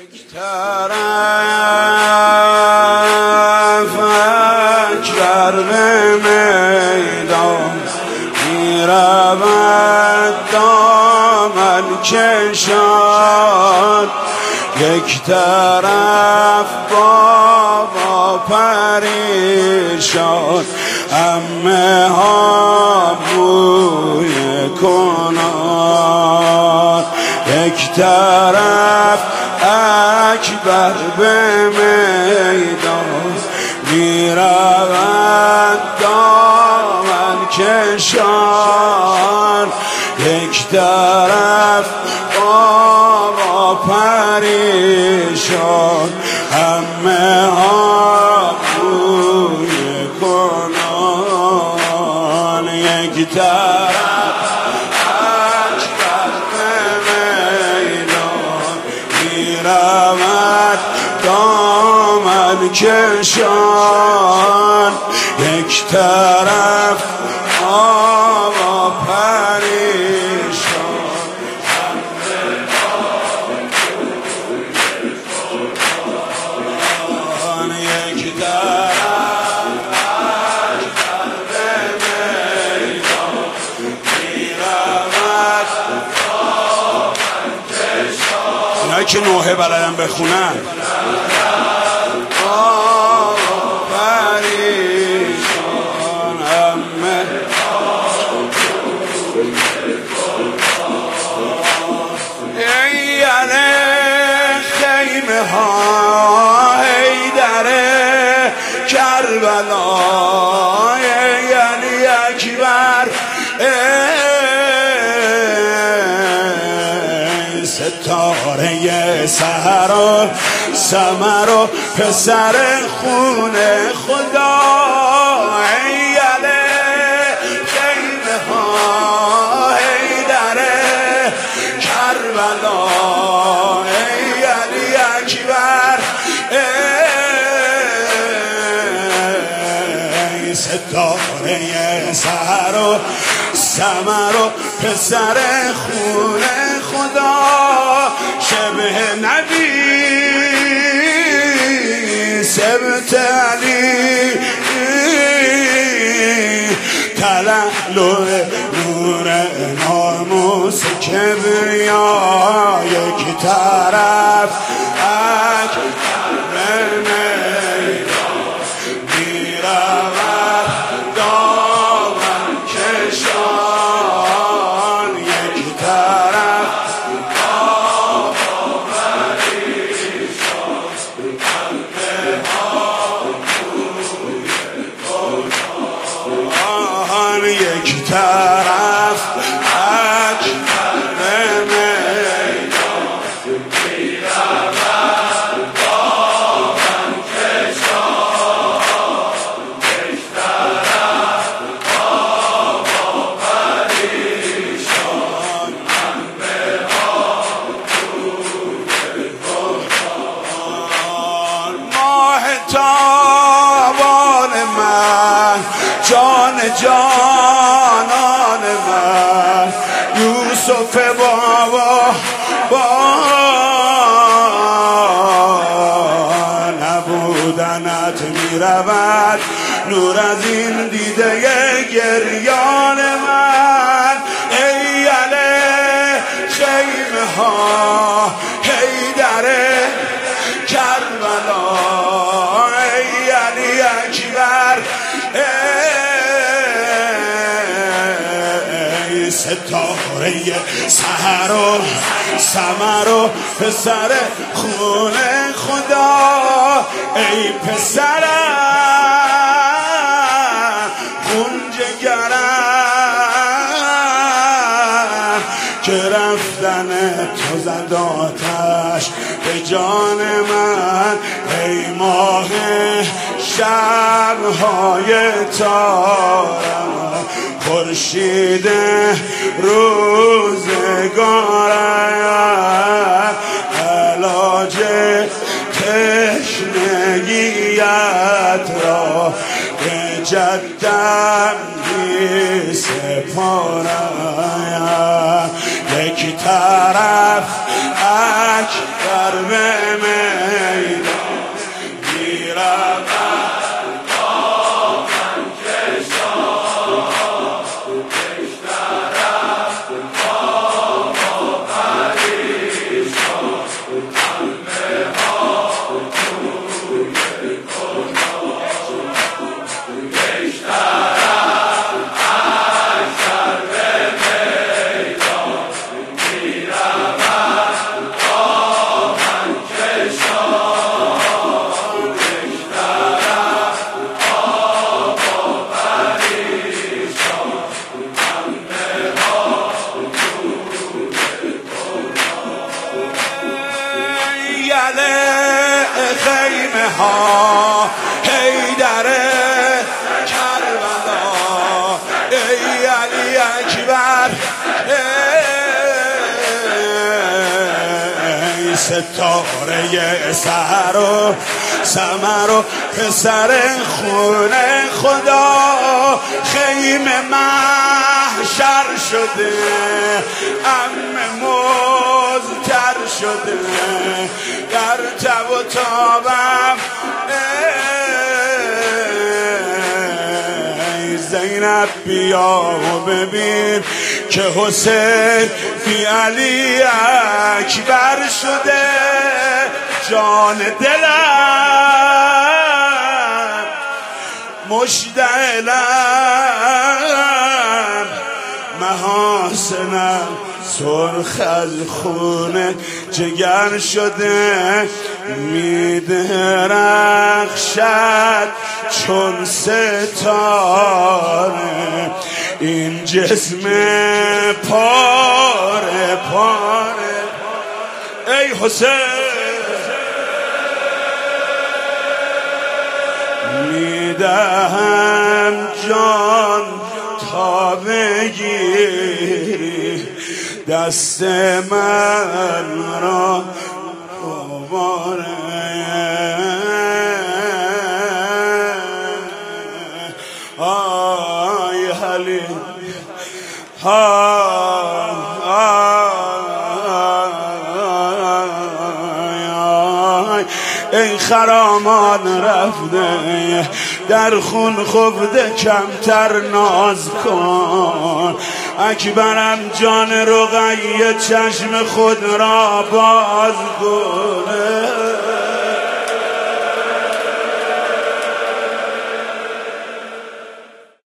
یک طرف اکبر به میدان میرود دامن کشان، یک طرف بابا پریشان عمه ها بوی کنان، یک طرف اکبر به میدان میرود دامن کشان، یک طرف بابا پریشان همه ها بوی کنان، یک طرف اکبر به میدان میرود دامن کشان، یک طرف بابا پریشان یک طرف اکبر به میدان میرود دامن کشان. اینایی که نوحه بلدن بخونن پریشان همه ایاله خیمه ها حیدره کربلا یعنی اکبر ستاره سحر و سمر و پسر خونه خدا ایاله خیمه ها حیدره کربلا یعنی اکبر ستاره سحر و سمر و پسر خونه خدا شبه نبی سبت علی تلالو نور ناموس کبریا، یک طرف اکبر میدان میرود دامن کشان، یک طرف بابا پریشان همه ها بوی کنان، یک طرف اکبر به میدان میرود دامن کشان، یک طرف بابا پریشان همه ها بوی کنان. ماه تابان من جان جانان من یوسف بابا با نبودنت میرود نور از این دیده گریان من ایاله خیمه ها حیدره کربلا یعنی اکبر ستاره سحر و سمر و پسر خونه خدا ای پسرم خون جگرم که رفتن تو زد آتش به جان من، ای ماه شبهای تارم خورشید روزگارم علاج تشنگیت را به جدم می سپارم، یک طرف اکبر به میدان میرود خیمه ها حیدر کربلا ای علی اکبر ای ستاره سحر و سمر و پسر خونه خدا خیمه محشر شده عم مزتر شده در تب و تابم ای زینب بیا و ببین که حسین بی علی اکبر شده جان دلم مشتعلم محاسنم سرخ از خون جگر شده میدرخشد چون ستاره این جسم پاره پاره ای حسین میدهم جان تا بگیری دست من را دوباره آی حلی ای خرامان رفته در خون خفته کمتر ناز کن اکبرم جان رقیه چشم خود را باز کنه